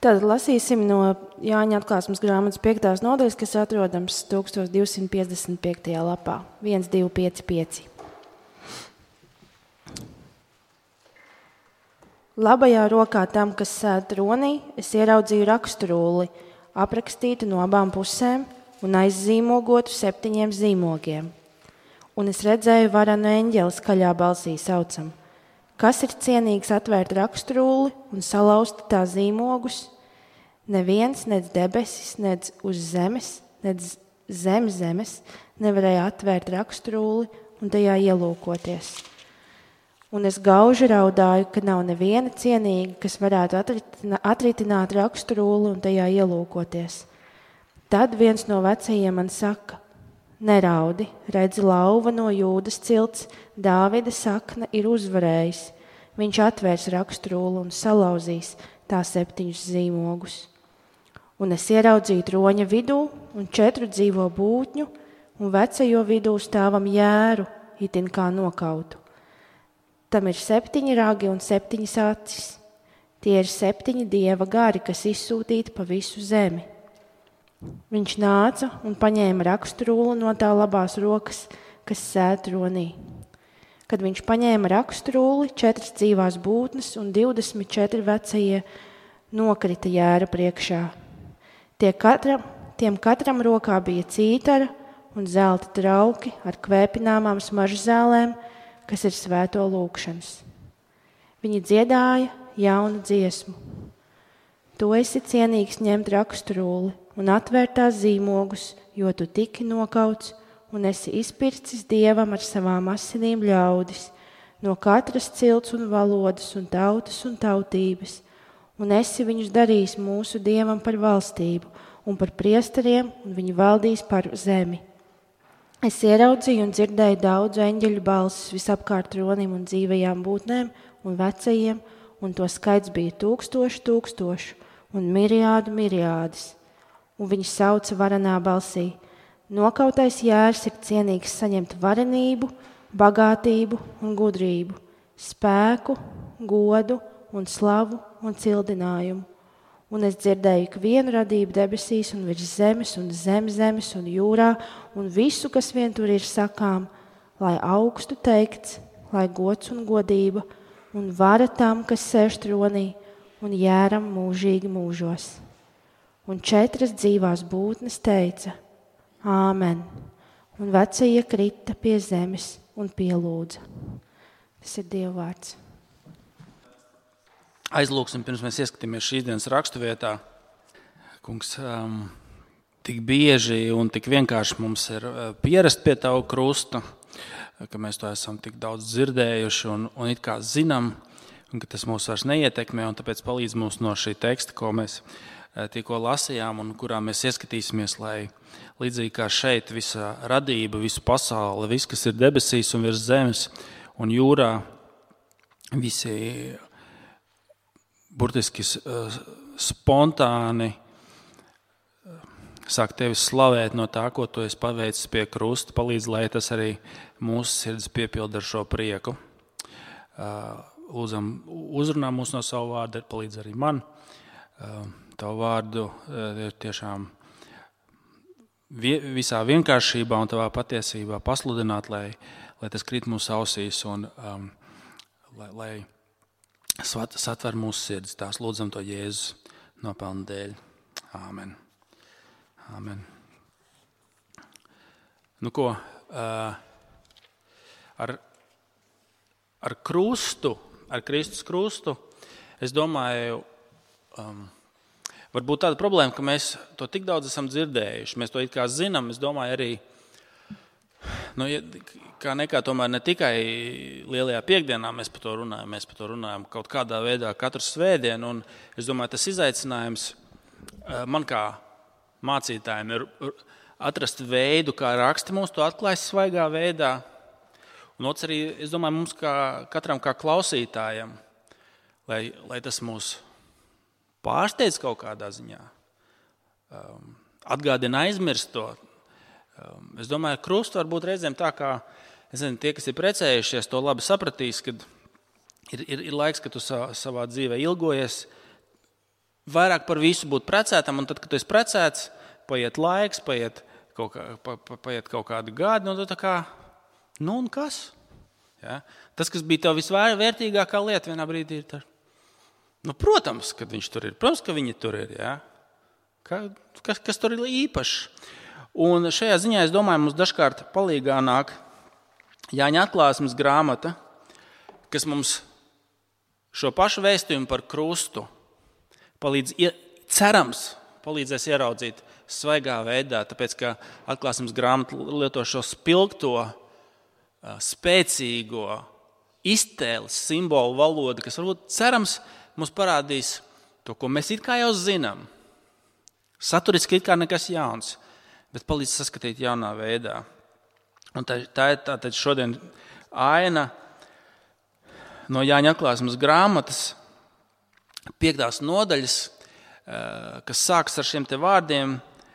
Tad lasīsim no Jāņa atklāsmes grāmatas 5. nodaļas, kas atrodams 1255. lapā. 1, 2, 5, 5. Labajā rokā tam, kas sēd tronī, es ieraudzīju raksturulli, aprakstītu no abām pusēm un aizzīmogotu 7 zīmogiem. Un es redzēju varanu eņģeli skaļā balsī saucam: kas ir cienīgs atvērt raksturulli un salauzt tā zīmogus? Neviens, nec debesis, nec uz zemes, nec zem zemes nevarēja atvērt raksturulli un tajā ielūkoties. Un es gauži raudāju, ka nav neviena cienīga, kas varētu atritināt raksturulli un tajā ielūkoties. Tad viens no vecajiem man saka: neraudi, redzi, lauva no Jūdas cilts, Dāvida sakna ir uzvarējis. Viņš atvērs raksturulli un salauzīs tā 7 zīmogus. Un es ieraudzīju troņa vidū un 4 dzīvo būtņu, un vecajo vidū stāvam jēru, itin kā nokautu. Tam ir 7 ragi un 7 acis. Tie ir 7 dieva gari, kas izsūtīti pa visu zemi. Viņš nāca un paņēma raksturulli no tā labās rokas, kas sēd tronī. Kad viņš paņēma raksturulli, 4 dzīvās būtnes un 24 vecie nokrita jēra priekšā. Tiem katram rokā bija cītara un zelta trauki ar kvēpināmām smaržzālēm, kas ir svēto lūgšanas. Viņi dziedāja jaunu dziesmu. Tu esi cienīgs ņemt raksturulli un atvērt tās zīmogus, jo tu tiki nokauts un esi izpircis Dievam ar savām asinīm ļaudis no katras cilts un valodas un tautas un tautības, un esi viņus darījis mūsu Dievam par valstību un par priesteriem, un viņi valdīs par zemi. Es ieraudzīju un dzirdēju daudzu eņģeļu balsis visapkārt tronim un dzīvajām būtnēm un vecajiem, un to skaits bija 1000 un miriādes. Un viņi sauca varanā balsī: nokautais jērs ir cienīgs saņemt varenību, bagātību un gudrību, spēku, godu un slavu un cildinājumu. Un es dzirdēju ikvienu radību debesīs un virs zemes un zem zemes un jūrā un visu, kas vien tur ir sakām, lai augstu teikts, lai gods un godība un vara tam, kas sēž tronī un jēram mūžīgi mūžos. Un 4 dzīvās būtnes teica: Āmen, un vecie krita pie zemes un pielūdza. Tas ir Dieva vārds. Aizlūksim, pirms mēs ieskatāmies šīs dienas raksturvietā. Kungs, tik bieži un tik vienkārši mums ir pierast pie Tavu krusta, ka mēs to esam tik daudz dzirdējuši un it kā zinām, un ka tas mūs vairs neietekmē, un tāpēc palīdz mums no šī teksta, ko mēs tikko lasījām un kurā mēs ieskatīsimies, lai līdzīgi kā šeit visa radība, visu pasauli, viss, kas ir debesīs un virs zemes un jūrā, visi burtiski spontāni sāk Tevi slavēt no tā, ko Tu esi paveicis pie krusta, palīdz, lai tas arī mūsu sirds piepilda ar šo prieku. Lūdzam, uzrunā mūs no savu vārdu, palīdz arī man. Tavu vārdu ir tiešām visā vienkāršībā un Tavā patiesībā pasludināt, lai tas krīt mūsu ausīs un lai satver mūsu sirds. Tās lūdzam to Jēzus nopelna dēļ. Āmen. Āmen. Nu ko, ar krustu, ar Kristus krustu, es domāju, varbūt tāda problēma, ka mēs to tik daudz esam dzirdējuši, mēs to it kā zinām, es domāju arī, kā nekā tomēr ne tikai lielajā piekdienā mēs par to runājam kaut kādā veidā katru svētdienu, un es domāju, tas izaicinājums man kā mācītājiem ir atrast veidu, kā raksti mums to atklājas svaigā veidā, un otrs arī, es domāju, mums katram kā klausītājam, lai tas mūs pārsteidz kaut kādā ziņā, atgādina aizmirst to. Es domāju, krustu varbūt reizēm tā kā, tie, kas ir precējušies, to labi sapratīs, kad ir laiks, kad tu savā dzīvē ilgojies vairāk par visu būt precētam, un tad, kad tu esi precēts, paiet laiks, paiet kaut kādi gadi, un tu tā kā, un kas? Ja? Tas, kas bija tev visvērtīgākā lieta vienā brīdī ir tā. Protams, kad viņš tur ir. Protams, ka viņi tur ir. Ja? Kas tur ir īpašs? Un šajā ziņā, es domāju, mums dažkārt palīgā nāk Jāņa atklāsmes grāmata, kas mums šo pašu vēstījumu par krustu palīdzēs ieraudzīt svaigā veidā, tāpēc, ka atklāsmes grāmata lieto šo spilgto, spēcīgo iztēles simbolu valodu, kas varbūt cerams mums parādīs to, ko mēs it kā jau zinām. Saturiski it kā nekas jauns, bet palīdz saskatīt jaunā veidā. Un tā ir tātad šodien aina no Jāņa atklāsmes grāmatas 5. nodaļas, kas sākas ar šiem te vārdiem,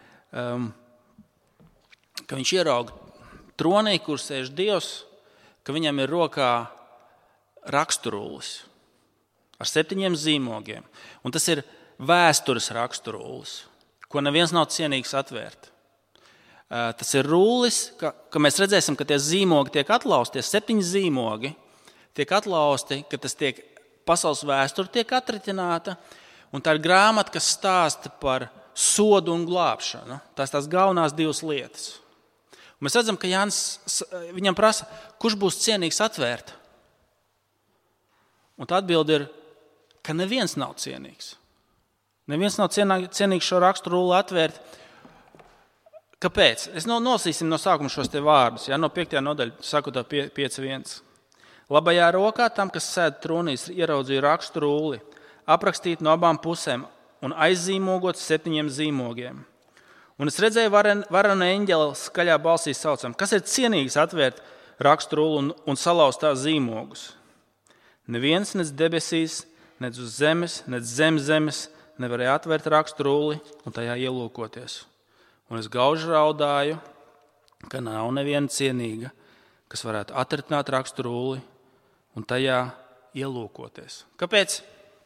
ka viņš ierauga tronī, kur sēž Dievs, ka viņam ir rokā raksturullis ar 7 zīmogiem. Un tas ir vēstures raksturullis, ko neviens nav cienīgs atvērt. Tas ir rullis, ka mēs redzēsim, ka tie zīmogi tiek atlausti, tie 7 zīmogi tiek atlausti, ka tas tiek pasaules vēsture tiek atritināta, un tā ir grāmata, kas stāsta par sodu un glābšanu. Tās galvenās 2 lietas. Un mēs redzam, ka Jānis viņam prasa, kurš būs cienīgs atvērt. Un tā atbilde ir, ka neviens nav cienīgs. Neviens nav cienīgs šo raksturulli atvērt. Kāpēc? Es nolasīsim no sākuma šos te vārdus. Ja? No 5. nodaļa, sakot 5.1. Labajā rokā tam, kas sēd tronīs, ieraudzīja raksturulli, aprakstīt no abām pusēm un aizzīmogot 7 zīmogiem. Un es redzēju varenu eņģeli skaļā balsī saucam, kas ir cienīgs atvērt raksturulli un salauzt tās zīmogus. Neviens nec debesīs, nec uz zemes, nec zem zemes nevarēja atvērt raksturulli un tajā ielūkoties. Un es gauži raudāju, ka nav neviena cienīga, kas varētu atritināt raksturulli un tajā ielūkoties. Kāpēc?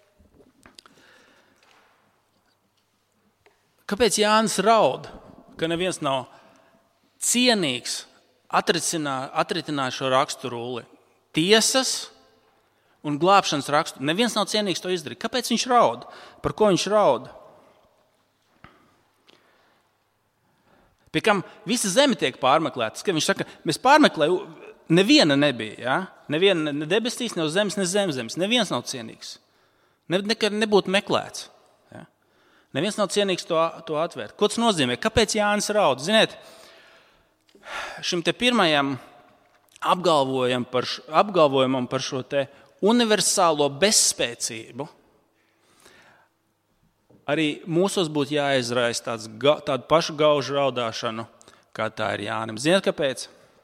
Kāpēc Jānis raud, ka neviens nav cienīgs atritināt šo raksturulli? Tiesas un glābšanas raksturu. Neviens nav cienīgs to izdarīt. Kāpēc viņš raud? Par ko viņš raud? Pie kam visa zeme tiek pārmeklēta. Viņš saka, mēs pārmeklējām, neviena nebija. Ja? Neviena ne debesīs, ne uz zemes, ne zem zemes. Neviens nav cienīgs. Nekad nebūtu meklēts. Ja? Neviens nav cienīgs to atvērt. Ko tas nozīmē? Kāpēc Jānis raud? Ziniet, šim te pirmajam apgalvojumam par šo te universālo bezspēcību arī mūsos būtu jāizraisa tādu pašu gaužu raudāšanu, kā tā ir Jānim. Ziniet, kāpēc?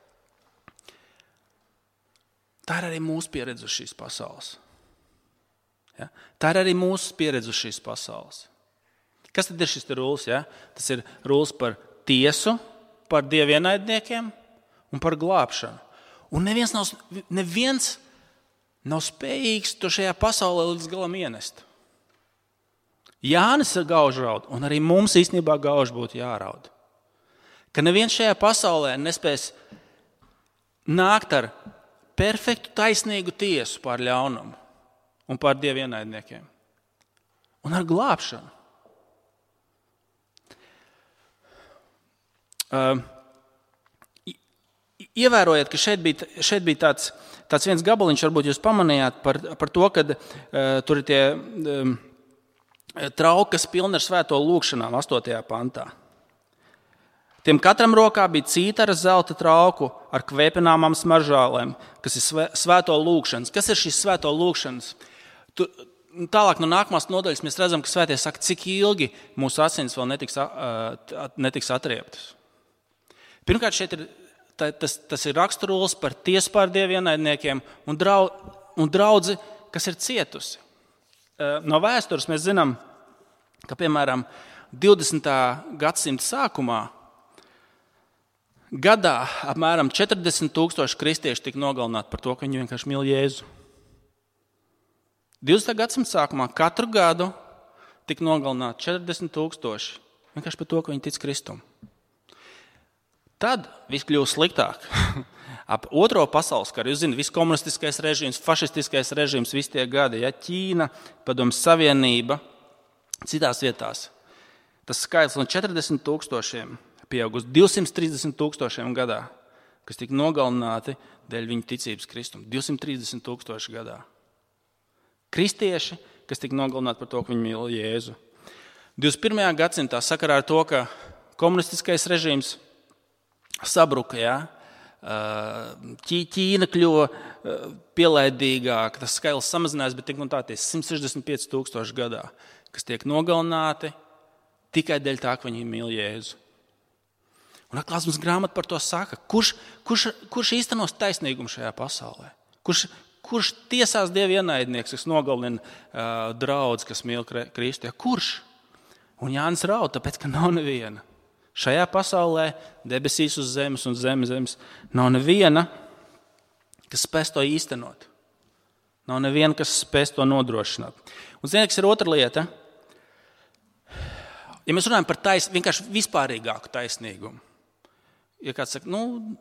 Tā ir arī mūsu pieredze uz šīs pasaules. Ja? Tā ir arī mūsu pieredze uz šīs pasaules. Kas tad ir šis rullis? Ja? Tas ir rullis par tiesu, par dievienaidniekiem un par glābšanu. Un neviens nav spējīgs to šajā pasaulē līdz galam ienest. Jānis gauži raud, un arī mums īstenībā gauži būtu jāraud. Ka neviens šajā pasaulē nespēs nākt ar perfektu taisnīgu tiesu pār ļaunumu un pār dievienaidniekiem. Un ar glābšanu. Ievērojiet, ka šeit bija tāds viens gabaliņš, varbūt jūs pamanījāt par to, ka tur ir tie trauki, kas pilni ar svēto lūgšanām 8. pantā. Tiem katram rokā bija cītara zelta trauku ar kvēpināmām smaržālēm, kas ir svēto lūgšanas. Kas ir šis svēto lūgšanas? Tālāk no nākamās nodaļas mēs redzam, ka svētie saka, cik ilgi mūsu asins vēl netiks atrieptas. Pirmkārt, šeit ir tas ir raksturullis par tiesu pār dievienaidniekiem un draudzi, kas ir cietusi. No vēstures mēs zinām, ka, piemēram, 20. gadsimta sākumā gadā apmēram 40,000 kristieši tika nogalināti par to, ka viņi vienkārši mīl Jēzu. 20. gadsimta sākumā katru gadu tika nogalināti 40,000 vienkārši par to, ka viņi tic Kristum. Tad viss kļūst sliktāk. Ap Otro pasaules karu, jūs zināt, viss komunistiskais režīms, fašistiskais režīms, visi tie gadi, ja, Ķīna, Padomju Savienība, citās vietās. Tas skaitlis no 40,000 pieaug uz 230,000 gadā, kas tika nogalināti dēļ viņu ticības Kristum. 230,000 gadā. Kristieši, kas tika nogalināti par to, ka viņi mīl Jēzu. 21. gadsimtā sakarā ar to, ka komunistiskais režīms sabruka, ja, Ķīna kļuva pielaidīgāka, tas skaitlis samazinājās, bet tik un tā 165,000 gadā, kas tiek nogalināti tikai dēļ tā, ka viņi mīl Jēzu. Un atklāsmes grāmata par to saka, kurš īstenos taisnīgumu šajā pasaulē? Kurš tiesās Dieva ienaidnieks, kas nogalina draudz, kas mīl Kristu? Ja, kurš? Un Jānis raud, tāpēc, ka nav neviena. Šajā pasaulē, debesīs uz zemes un zemes, nav neviena, kas spēs to īstenot. Nav neviena, kas spēs to nodrošināt. Un ziniet, kas ir otra lieta? Ja mēs runājam par vienkārši vispārīgāku taisnīgumu, ja kāds saka,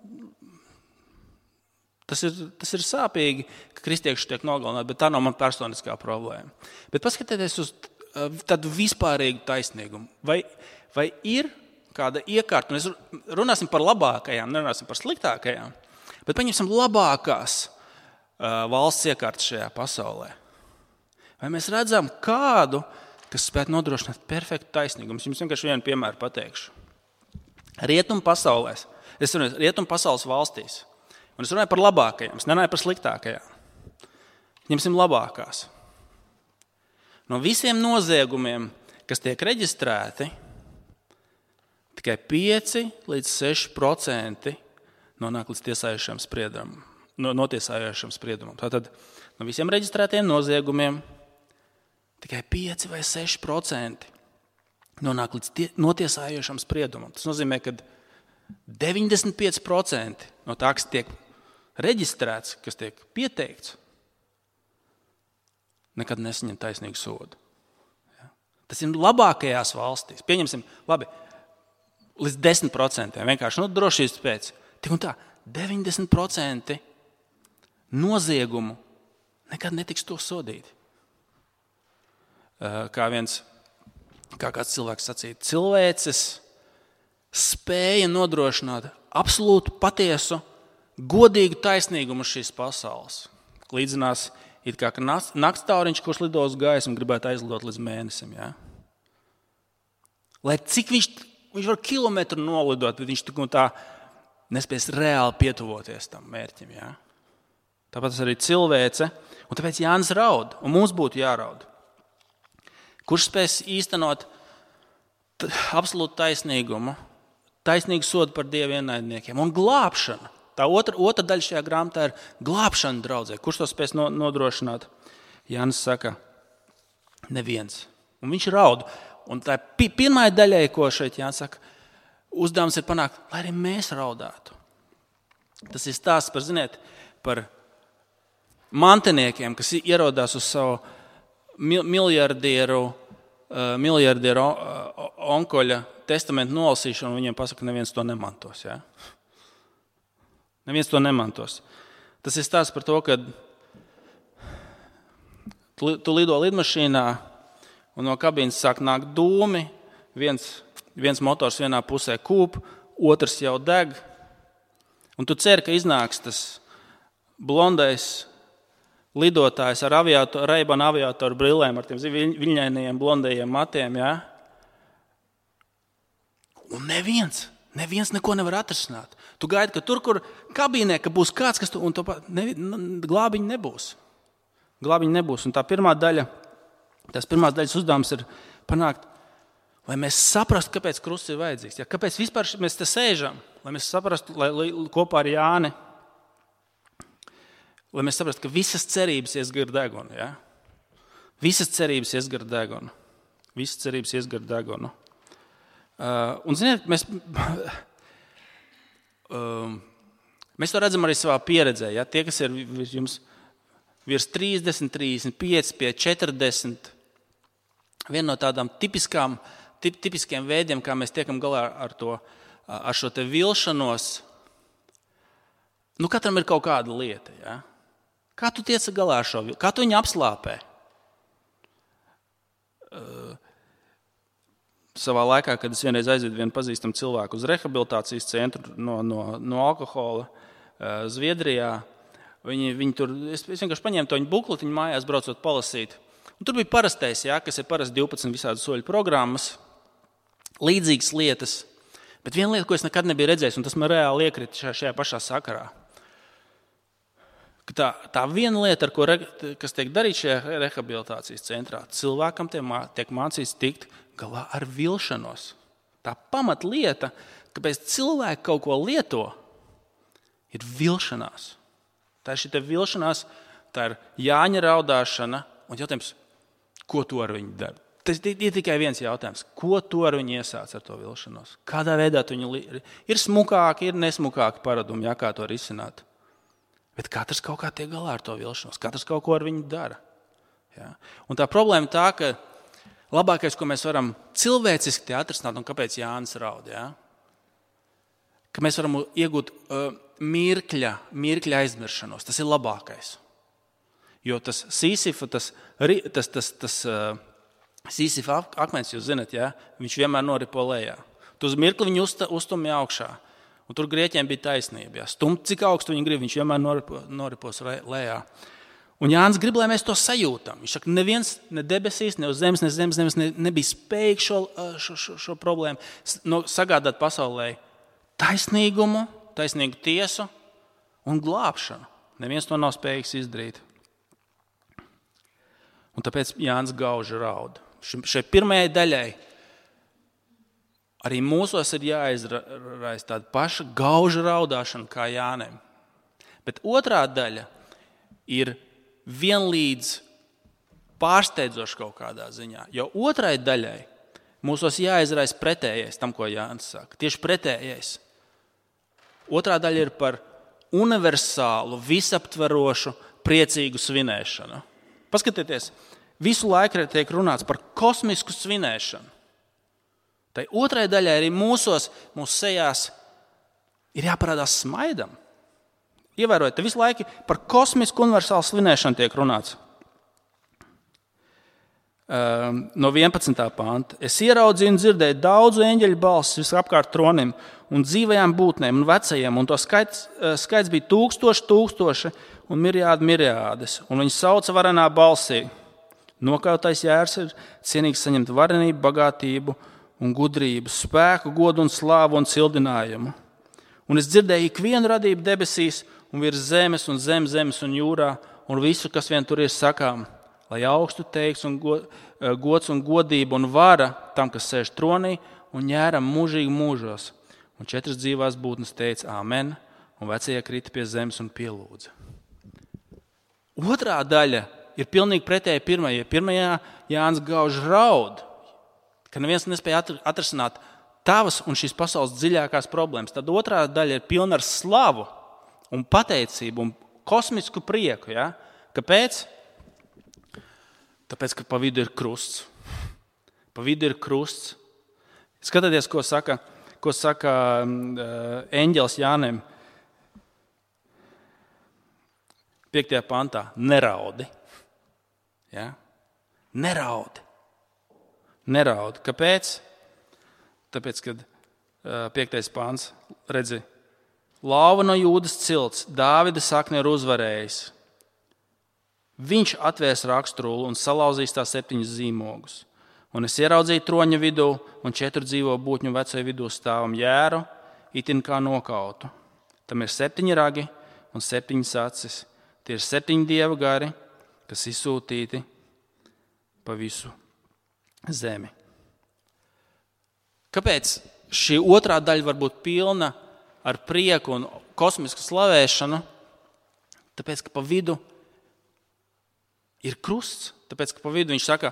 tas ir sāpīgi, ka kristieši tiek nogalināti, bet tā nav man personiskā problēma. Bet paskatieties uz tādu vispārīgu taisnīgumu. Vai ir kāda iekārta, un mēs runāsim par labākajām, nerunāsim par sliktākajām, bet paņemsim labākās valsts iekārtas šajā pasaulē. Vai mēs redzam kādu, kas spētu nodrošināt perfektu taisnīgumu? Es jums vienkārši vienu piemēru pateikšu. Rietumu pasaules valstīs, un es runāju par labākajām, es nerunāju par sliktākajām. Ņemsim labākās. No visiem noziegumiem, kas tiek reģistrēti, tikai 5 līdz 6% nonāk līdz notiesājošam spriedumam. Tātad no visiem reģistrētiem noziegumiem tikai 5 vai 6% nonāk līdz notiesājošam spriedumam. Tas nozīmē, ka 95% no tā, kas tiek reģistrēts, kas tiek pieteikts, nekad nesaņem taisnīgu sodu. Ja? Tas ir labākajās valstīs. Pieņemsim, labi, līdz 10%, vienkārši drošības pēc. Tik un tā, 90% noziegumu nekad netiks to sodīti. Kā kāds cilvēks sacīja, cilvēces spēja nodrošināt absolūtu patiesu, godīgu taisnīgumu šīs pasaules. Līdzinās it kā naktstauriņš, kurš lido uz gaisu un gribētu aizlidot līdz mēnesim. Ja? Lai cik viņš var kilometru nolidot, bet viņš tik un tā nespēs reāli pietuvoties tam mērķim. Ja? Tāpēc arī cilvēce, un tāpēc Jānis raud, un mums būtu jāraud. Kurš spēs īstenot absolūtu taisnīgumu, taisnīgu sodu par Dieva ienaidniekiem un glābšanu? Tā otra daļa šajā grāmatā ir glābšana draudzē. Kurš to spēs nodrošināt? Jānis saka, neviens. Un viņš raud. Un tā pirmā daļai, ko šeit Jānis saka, uzdevums ir panākt, lai arī mēs raudātu. Tas ir stāsts par mantiniekiem, kas ierodās uz savu miljardieru onkoļa testamentu nolasīšanu, un viņiem pasaka, neviens to nemantos. Ja? Neviens to nemantos. Tas ir stāsts par to, ka tu lido lidmašīnā, un no kabīnes sāk nākt dūmi, viens motors vienā pusē kūp, otrs jau deg, un tu ceri, ka iznāks tas blondais lidotājs ar Ray-Ban aviatoru brillēm, ar tiem viļņainajiem blondajiem matiem. Ja? Un neviens neko nevar atrisināt. Tu gaidi, ka tur, kur kabīnē, ka būs kāds, kas un glābiņi nebūs. Glābiņi nebūs. Un tās pirmās daļas uzdevums ir panākt, lai mēs saprastu, kāpēc krusts ir vajadzīgs. Ja? Kāpēc vispār mēs te sēžam? Lai mēs saprastu, lai kopā ar Jāni, lai mēs saprastu, ka visas cerības ies gar degunu. Ja? Visas cerības ies gar degunu. Visas cerības ies gar degunu. Un, ziniet, mēs to redzam arī savā pieredzē. Ja? Tie, kas ir jums virs 30, 35, pie 40, viena no tādām tipiskiem veidiem, kā mēs tiekam galā ar šo te vilšanos. Katram ir kaut kāda lieta. Ja? Kā tu tiec galā ar šo? Kā tu viņu apslāpē? Savā laikā, kad es vienreiz aizvedu vienu pazīstamu cilvēku uz rehabilitācijas centru no alkohola Zviedrijā, viņi tur, es vienkārši paņēmu to viņu bukletiņu mājās, braucot palasīt. Un tur bija parastais, kas ir parasti 12 visādi soļu programmas, līdzīgas lietas. Bet viena lieta, ko es nekad nebiju redzējis, un tas man reāli iekrita šajā pašā sakarā. Tā viena lieta, kas tiek darīta šajā rehabilitācijas centrā, cilvēkam tiek mācīts tikt galā ar vilšanos. Tā pamatlieta, kāpēc cilvēki kaut ko lieto, ir vilšanās. Tā ir šī vilšanās, tā ir Jāņa raudāšana, un jautājums, ko tu ar viņu dari? Tas ir tikai viens jautājums, ko tu ar viņu iesāc ar to vilšanos? Kādā veidā tu viņu ir smukāki, ir nesmukāki paradumi, kā to risināt. Bet katrs kaut kā tiek galā ar to vilšanos, katrs kaut ko ar viņu dara. Ja? Un tā problēma tā, ka labākais, ko mēs varam cilvēciski atrisināt, un kāpēc Jānis raud, ka mēs varam iegūt mirkļa aizmiršanos. Tas ir labākais. Jo tas Sīsifa, Sīsifa akmens, jūs zinat, viņš vienmēr noripo lejā. Tu uz mirkli viņu uztumja augšā. Un tur grieķiem bija taisnība. Stumt, cik augstu viņi grib, viņš vienmēr noripos lejā. Un Jānis grib, lai mēs to sajūtam. Viņš saka, neviens, ne debesīs, ne uz zemes, ne zemes nebija spējīgs šo problēmu sagādāt pasaulē taisnīgumu, taisnīgu tiesu un glābšanu. Neviens to nav spējīgs izdarīt. Un tāpēc Jānis gauži raud. Šai pirmajai daļai arī mūsos ir jāizraisa tāda paša gauža raudāšana kā Jānim. Bet otrā daļa ir vienlīdz pārsteidzoša kaut kādā ziņā. Jo otrai daļai mūsos jāizraisa pretējais tam, ko Jānis saka. Tieši pretējais. Otrā daļa ir par universālu, visaptverošu, priecīgu svinēšanu. Paskatieties, visu laiku tiek runāts par kosmisku svinēšanu. Tai otrai daļai arī mūsu sejās ir jāparādās smaidam. Ievērojiet, te visu laiku par kosmisku universālu svinēšanu tiek runāts. No 11. panta. Es ieraudzīju un dzirdēju daudzu eņģeļu balsis visapkārt tronim un dzīvajām būtnēm un vecajiem, un to skaits bija tūkstoši un mirjādes, un viņi sauca varenā balsī. Nokautais jērs ir cienīgs saņemt varenību, bagātību un gudrību, spēku, godu un slāvu un cildinājumu. Un es dzirdēju ikvienu radību debesīs un virs zemes un zem zemes un jūrā un visu, kas vien tur ir sakām, lai augstu teiks un gods un godība un vara tam, kas sēž tronī un ņēram mūžīgi mūžos. Un 4 dzīvās būtnes teica āmen, un vecie krita pie zemes un pielūdza. Otrā daļa ir pilnīgi pretēji pirmajai. Pirmajā Jānis gauž raud, ka neviens nespēja atrisināt tavas un šīs pasaules dziļākās problēmas. Tad otrā daļa ir pilna ar slavu un pateicību un kosmisku prieku. Ja? Kāpēc? Tāpēc, ka pa vidu ir krusts. Pa vidu ir krusts. Skatieties, ko saka eņģelis Jānim 5. pantā. Neraudi. Ja? Neraudi. Kāpēc? Tāpēc, kad 5. pants redzi, lauva no Jūdas cilts, Dāvida sakne ir uzvarējis. Viņš atvērs rakstrūlu un salauzīs tās 7 zīmogus. Un es ieraudzīju troņa vidū un 4 dzīvo būtņu vecoju vidū stāvam jēru, itin kā nokautu. Tam ir 7 ragi un 7 acis. Tie ir 7 dieva gari, kas izsūtīti pa visu zemi. Kāpēc šī otrā daļa var būt pilna ar prieku un kosmisku slavēšanu? Tāpēc, ka pa vidu ir krusts. Tāpēc, ka pa vidu viņš saka,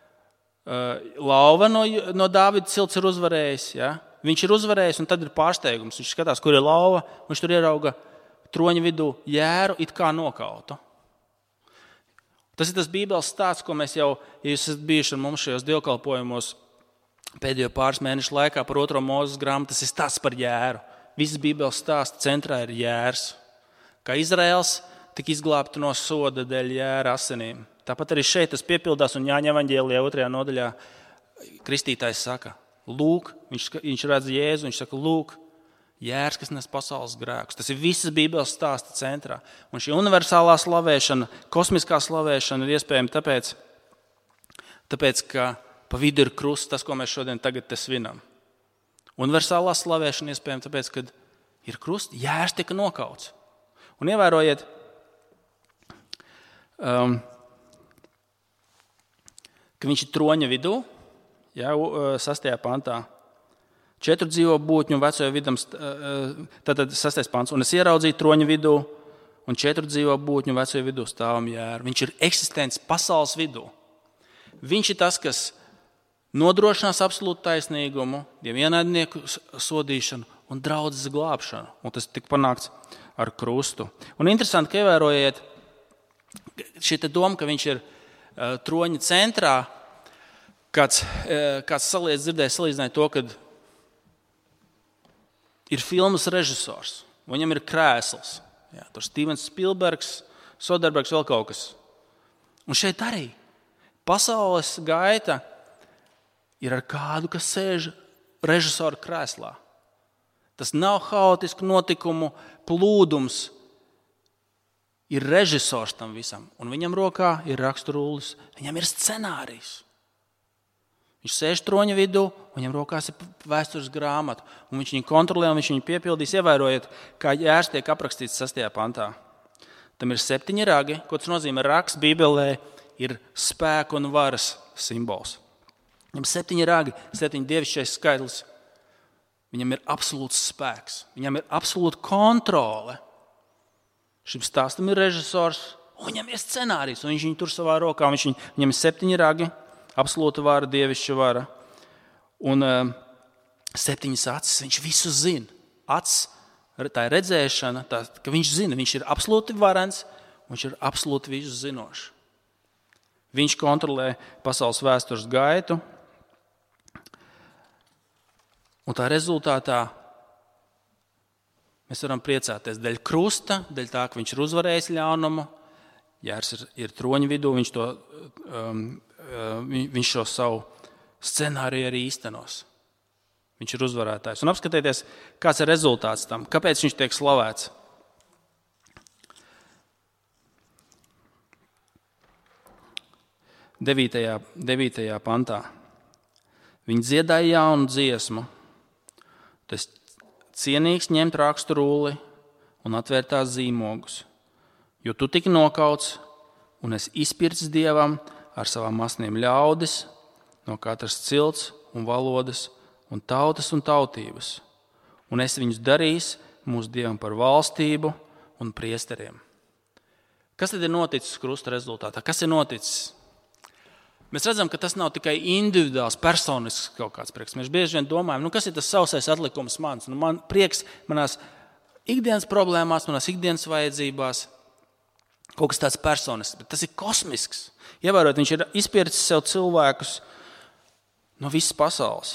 lauva no Dāvida cilts ir uzvarējis. Ja? Viņš ir uzvarējis un tad ir pārsteigums. Viņš skatās, kur ir lauva, viņš tur ierauga troņa vidū jēru it kā nokautu. Tas ir tas Bībeles stāsts, ko mēs jau, ja jūs esat bijuši ar mums šajos dievkalpojumos pēdējo pāris mēnešu laikā par 2. Mūzes grāmatu, tas ir stāsts par jēru. Viss Bībeles stāsts centrā ir jērs. Kā Izraels tika izglābta no soda dēļ jēra asinīm. Tāpat arī šeit tas piepildās un Jāņa evaņģēlijā 2. nodaļā kristītājs saka, lūk, viņš redz Jēzu, viņš saka, lūk, jērs, kas nes pasaules grēkus. Tas ir visas Bībeles stāsta centrā. Un šī universālā slavēšana, kosmiskā slavēšana ir iespējama tāpēc, ka pa vidu ir krusts, tas, ko mēs šodien tagad te svinam. Universālā slavēšana iespējama tāpēc, ka ir krusts, jērs tika nokauts. Un ievērojiet, ka viņš ir troņa vidū, 6. pantā. 4 dzīvo būtņu vecojo vidam, tātad 6. pants. Un es ieraudzīju troņa vidū, un 4 dzīvo būtņu vecojo vidū stāvam jēru. Viņš ir eksistents pasaules vidū. Viņš ir tas, kas nodrošinās absolūtu taisnīgumu, dievienādnieku sodīšanu un draudzes glābšanu. Un tas tika panākts ar krustu. Un interesanti, ka ievērojiet šī doma, ka viņš ir troņa centrā. Kāds salīdzināja to, kad ir filmas režisors, viņam ir krēsls. Jā, tur Stevens Spielbergs, Soderbergs, vēl kaut kas. Un šeit arī pasaules gaita ir ar kādu, kas sēž režisora krēslā. Tas nav haotisku notikumu plūdums. Ir režisors tam visam, un viņam rokā ir raksturullis, viņam ir scenārijs. Viņš sēž troņa vidū, viņam rokās ir vēstures grāmata, un viņš viņu kontrolē, un viņš viņu piepildīs. Ievērojiet, kā jērs tiek aprakstīts 6. pantā. Tam ir 7 ragi, ko tas nozīmē rags Bībelē, ir spēka un varas simbols. Viņam 7 ragi, 7 dievišķais skaitlis. Viņam ir absolūts spēks, viņam ir absolūta kontrole. Šim stāstam ir režisors, un viņam ir scenārijs, un viņš viņu tur savā rokā. Viņam ir 7 ragi. Absolūta vara, dievišķa vara. Un 7 acis, viņš visu zina. Acis, tā ir redzēšana, ka viņš zina, viņš ir absolūti varens, viņš ir absolūti visu zinošs. Viņš kontrolē pasaules vēstures gaitu. Un tā rezultātā mēs varam priecāties dēļ krusta, dēļ tā, ka viņš ir uzvarējis ļaunumu. Jērs ir troņa vidū, viņš šo savu scenāriju arī īstenos. Viņš ir uzvarētājs. Un apskatieties, kāds ir rezultāts tam. Kāpēc viņš tiek slavēts? Devītajā pantā. Viņi dziedāja jaunu dziesmu. Tas cienīgs ņemt raksturulli un atvērt tās zīmogus. Jo tu tiki nokauts un es izpircis Dievam ar savām asnīm ļaudis no katras cilts un valodas un tautas un tautības. Un es viņus darīs mūsu Dievam par valstību un priesteriem. Kas tad ir noticis krusta rezultātā? Kas ir noticis? Mēs redzam, ka tas nav tikai individuāls, personisks kaut kāds prieks. Mēs bieži vien domājam, kas ir tas sausais atlikums mans? Man prieks manās ikdienas problēmās, manās ikdienas vajadzībās. Kaut kas tāds personisks, bet tas ir kosmisks. Ievērot, viņš ir izpircis sev cilvēkus no visas pasaules.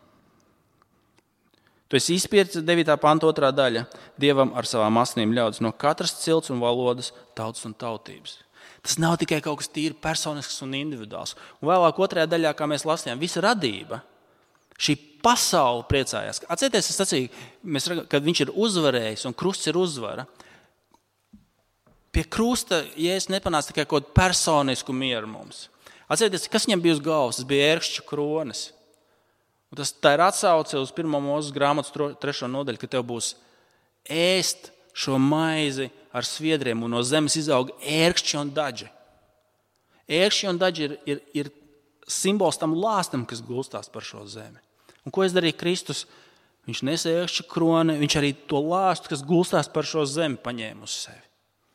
Tu esi izpircis 9. panta 2. daļa. Dievam ar savām asnīm ļaudis no katras cilts un valodas, tautas un tautības. Tas nav tikai kaut kas tīri personisks un individuāls. Un vēlāk 2. daļā, kā mēs lasījām, visa radība, šī pasaule priecājās. Atcerieties, es sacīju, kad viņš ir uzvarējis un krusts ir uzvara. Pie krusta Jēzus nepanāca tikai kaut kādu personisku mieru mums. Atcerieties, kas viņam bija uz galvas? Tas bija ērkšķu kronis. Un tā ir atsauce uz 1. Mūzes grāmatas 3. nodaļu, ka tev būs ēst šo maizi ar sviedriem, un no zemes izaug ērkšķi un daži. Ērkšķi un daži ir simbols tam lāstam, kas gulstās par šo zemi. Un ko darīja Kristus? Viņš nesa ērkšķu kroni, viņš arī to lāstu, kas gulstās par šo zemi, paņēma uz sevi.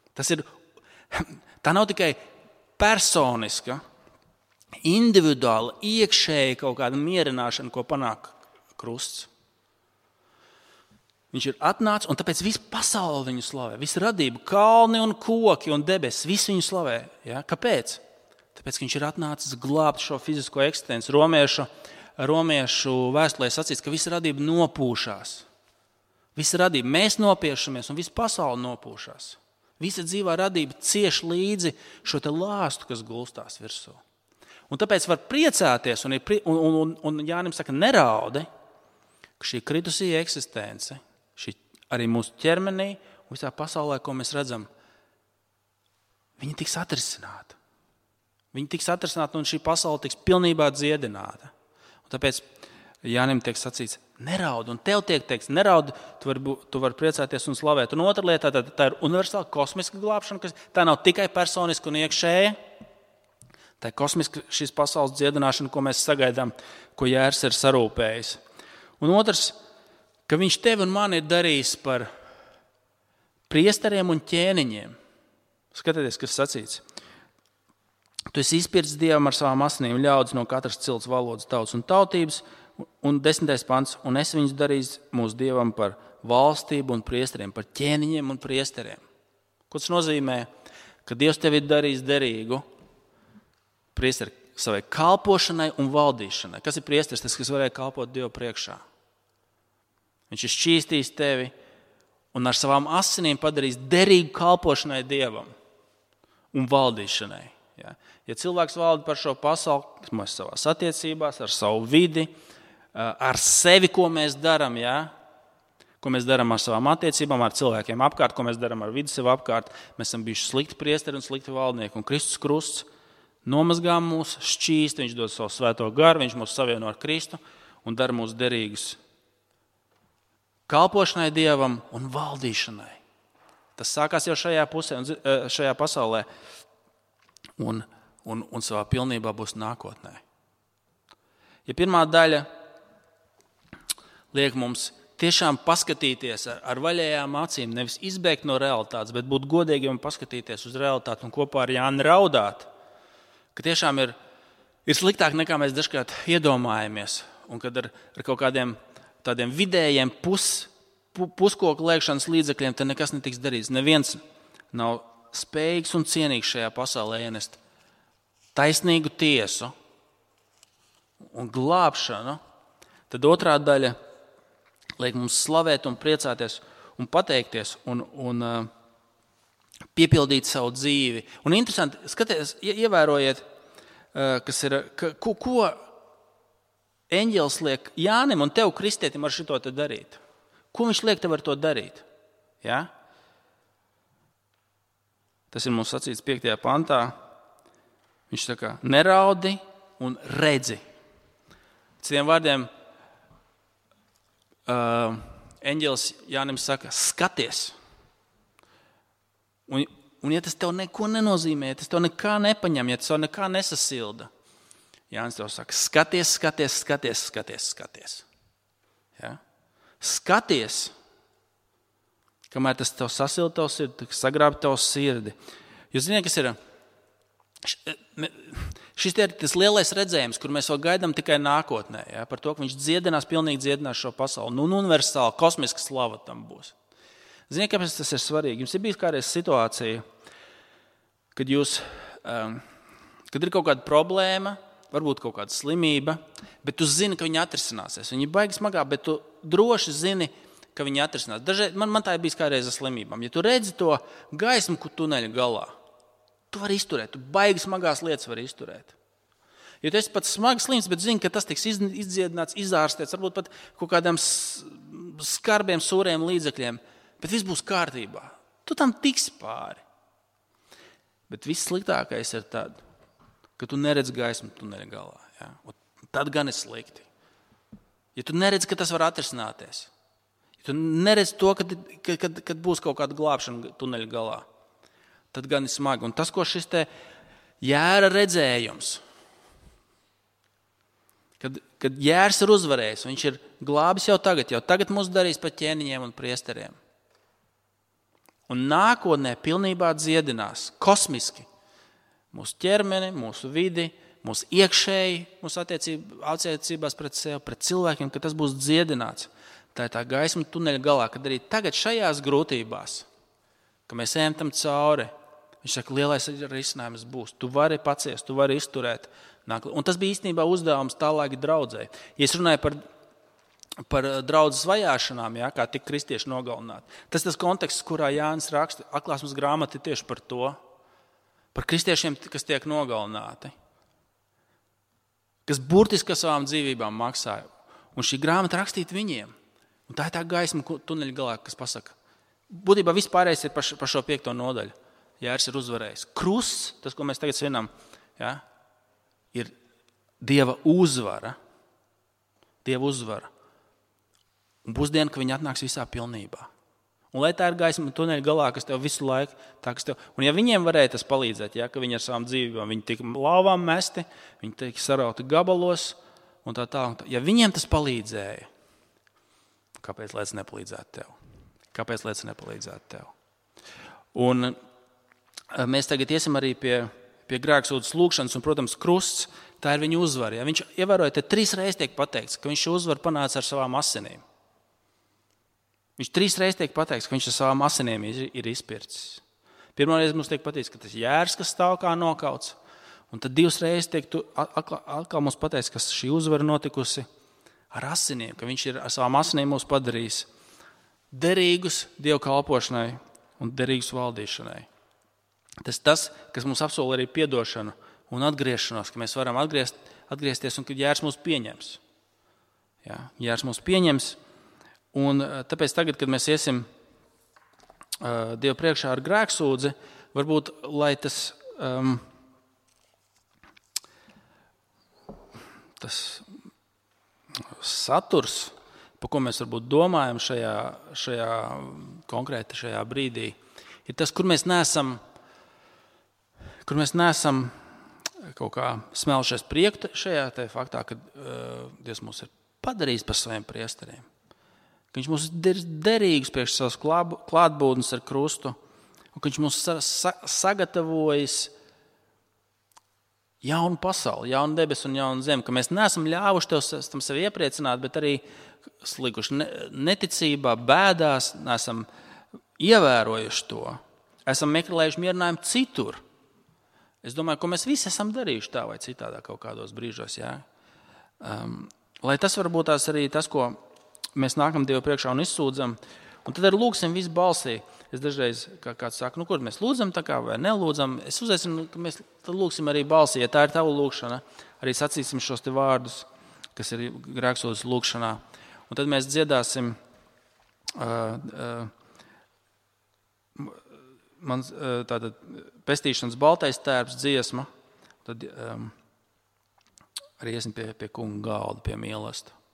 Tā nav tikai personiska, individuāla, iekšēja kaut kāda mierināšana, ko panāk krusts. Viņš ir atnācis, un tāpēc visa pasaule viņu slavē. Visa radība, kalni un koki un debesis, visi viņu slavē. Ja? Kāpēc? Tāpēc, ka viņš ir atnācis glābt šo fizisko eksistenci. Romiešu vēstulē sacīts, ka visa radība nopūšās. Visa radība, mēs nopiešamies, un visa pasaule nopūšās. Visa dzīvā radība cieš līdzi šo te lāstu, kas gulstās virsū. Un tāpēc var priecāties, un Jānim saka, neraudi, ka šī kritusī eksistence, šī arī mūsu ķermenī un visā pasaulē, ko mēs redzam, viņi tiks atrisināti. Viņi tiks atrisināti un šī pasaule tiks pilnībā dziedināta. Un tāpēc Jānim tiek sacīts, neraud, un tev tiek teikts, neraud, tu vari priecāties un slavēt. Un otra lieta, tā ir universāla kosmiska glābšana, kas tā nav tikai personiska un iekšēja. Tā ir kosmiska šīs pasaules dziedināšana, ko mēs sagaidām, ko Jērs ir sarūpējis. Un otrs, ka viņš tevi un mani ir darījis par priesteriem un ķēniņiem. Skatieties, kas sacīts. Tu esi izpircis Dievam ar savām asinīm ļaudis no katras cilts, valodas, tautas un tautības, un 10. pants, un es viņus darījis mūsu Dievam par valstību un priesteriem, par ķēniņiem un priesteriem. Ko tas nozīmē? Ka Dievs tevi ir darījis derīgu priesteri savai kalpošanai un valdīšanai. Kas ir priesteris? Tas, kas varēja kalpot Dievu priekšā. Viņš ir šķīstījis tevi un ar savām asinīm padarījis derīgu kalpošanai Dievam un valdīšanai. Ja cilvēks valda par šo pasauli, mēs savās attiecībās, ar savu vidi, ar sevi, ko mēs darām, ko mēs darām ar savām attiecībām, ar cilvēkiem apkārt, ko mēs darām ar vidi sev apkārt, mēs esam bijuši slikti priesteri un slikti valdnieki. Un Kristus krusts nomazgā mūs, šķīst, viņš dod savu svēto garu, viņš mūs savieno ar Kristu un dara mūs derīgus kalpošanai Dievam un valdīšanai. Tas sākās jau šajā pasaulē un savā pilnībā būs nākotnē. Ja pirmā daļa liek mums tiešām paskatīties ar vaļējām acīm, nevis izbēgt no realitātes, bet būt godīgiem un paskatīties uz realitāti un kopā ar Jāni raudāt, ka tiešām ir sliktāk nekā mēs dažkārt iedomājamies, un kad ar kaut kādiem tādiem vidējiem puskoku lēkšanas līdzekļiem te nekas netiks darīts. Neviens nav spējīgs un cienīgs šajā pasaulē ienest taisnīgu tiesu un glābšanu, tad otrā daļa liek mums slavēt un priecāties un pateikties un piepildīt savu dzīvi. Un interesanti, skaties, ievērojiet, kas ir, ko eņģelis liek Jānim un tev, kristietim, ar šito te darīt. Ko viņš liek tev ar to darīt? Ja? Tas ir mums sacīts 5. pantā. Viņš saka, neraudi un redzi. Citiem vārdiem, eņģelis Jānim saka, skaties. Un ja tas tev neko nenozīmē, ja tas tev nekā nepaņem, ja tas tev nekā nesasilda, Jānis tev saka, skaties, skaties, skaties, skaties, skaties. Ja? Skaties, kamēr tas tev sasilda tev sirdi, sagrāb tev sirdi. Jūs zināt, kas ir? Šis ir tas lielais redzējums, kur mēs vēl gaidām tikai nākotnē, par to, ka viņš pilnīgi dziedinās šo pasauli. Un universāli, kosmiska slava tam būs. Ziniet, kāpēc tas ir svarīgi? Jums ir bijis kādreiz situācija, kad ir kaut kāda problēma, varbūt kaut kāda slimība, bet tu zini, ka viņa atrisināsies. Viņa ir baigi smagā, bet tu droši zini, ka viņa atrisinās. Dažreiz, man tā ir bijis kādreiz ar slimībām. Ja tu redzi to gaismu tuneļa galā, tu vari izturēt, tu baigi smagās lietas vari izturēt. Ja tu esi pat smagi slims, bet zini, ka tas tiks izdziedināts, izārstēts, varbūt pat kaut kādiem skarbiem, sūriem līdzekļiem, bet viss būs kārtībā. Tu tam tiksi pāri. Bet viss sliktākais ir tad, ka tu neredz gaismu tuneļa galā. Ja? Tad gan ir slikti. Ja tu neredz, ka tas var atrisināties, ja tu neredz to, kad būs kaut kāda glābšana tuneļa galā, tad gan ir smagi. Un tas, ko šis te Jēra redzējums, kad Jērs ir uzvarējis, viņš ir glābis jau tagad mūs darīs par ķēniņiem un priesteriem. Un nākotnē pilnībā dziedinās kosmiski mūsu ķermeni, mūsu vidi, mūsu iekšēji, mūsu attiecībās pret sevi, pret cilvēkiem, ka tas būs dziedināts. tā ir tā gaisma tuneļa galā, kad arī tagad šajās grūtībās, ka mēs ejam tam cauri, viņš saka, lielais risinājums būs. Tu vari paciest, tu vari izturēt. Un tas bija īstenībā uzdevums tā laika draudzei. Ja es runāju par draudzes vajāšanām, kā tik kristieši nogalināti, tas ir tas konteksts, kurā Jānis raksta, Atklāsmes grāmata ir tieši par to, par kristiešiem, kas tiek nogalināti, kas burtiski savām dzīvībām maksāja. Un šī grāmata rakstīta viņiem. Un tā ir tā gaisma tuneļa galā, kas pasaka. Būtībā vispārējais ir par šo 5. nodaļu. Jērs ir uzvarējis. Krusts, tas, ko mēs tagad svinam, ir Dieva uzvara. Dieva uzvara. Un būs diena, ka viņi atnāks visā pilnībā. Un lai tā ir gaisma tuneļa galā, kas tev visu laiku, un ja viņiem varēja tas palīdzēt, ka viņi ar savām dzīvībām, viņi tika lauvām mesti, viņi tika sarauti gabalos, un tā. Ja viņiem tas palīdzēja, kāpēc lai tas nepalīdzētu tev? Kāpēc lai tas nepalīdzētu tev? Un mēs tagad iesim arī pie grēksūdzes lūgšanas, un, protams, krusts, tā ir viņa uzvara. Viņš ievēroja, te 3 reizes tiek pateikts, ka viņš šo uzvaru panāca ar savām asinīm. Viņš 3 reizes tiek pateikts, ka viņš ar savām asinīm ir izpircis. Pirmoreiz mums tiek pateikts, ka tas Jērs, kas stāv kā nokauts, un tad 2 reizes tiek atkal mums pateikts, ka šī uzvara notikusi ar asinīm, ka viņš ir ar savām asinīm mūs padarījis derīgus Dievu kalpošanai un derīgus valdīšanai. Tas, kas mums apsola arī piedošanu un atgriešanos, ka mēs varam atgriezties un ka Jērs mūs pieņems. Jērs mūs pieņems, un tāpēc tagad, kad mēs iesim Dievu priekšā ar grēksūdzi, varbūt, lai tas saturs, par ko mēs varbūt domājam šajā konkrēti šajā brīdī, ir tas, kur mēs neesam kaut kā smelšies prieku šajā faktā, ka Dievs mūs ir padarījis par saviem priesteriem. Ka viņš mūs ir derīgs priekš savas klātbūtnes ar krustu, un ka viņš mūs sagatavojis jaunu pasauli, jaunu debesu un jaunu zemi, ka mēs neesam ļāvuši tam sevi iepriecināt, bet arī slikuši neticībā, bēdās, neesam ievērojuši to. Esam meklējuši mierinājumu citur. Es domāju, ko mēs visi esam darījuši tā vai citādā kaut kādos brīžos. Lai tas varbūt arī tas, ko mēs nākam Dievu priekšā un izsūdzam, un tad arī lūgsim visu balsī. Es dažreiz, kā kāds saka, kur mēs lūdzam tā kā vai nelūdzam, es uzaicinu, ka mēs tad lūgsim arī balsī, ja tā ir tava lūgšana, arī sacīsim šos te vārdus, kas ir grēksūdzes lūgšanā. Un tad mēs dziedāsim tātad pestīšanas baltais tērps dziesma, tad arī iesim pie kunga galda, pie mīlestība.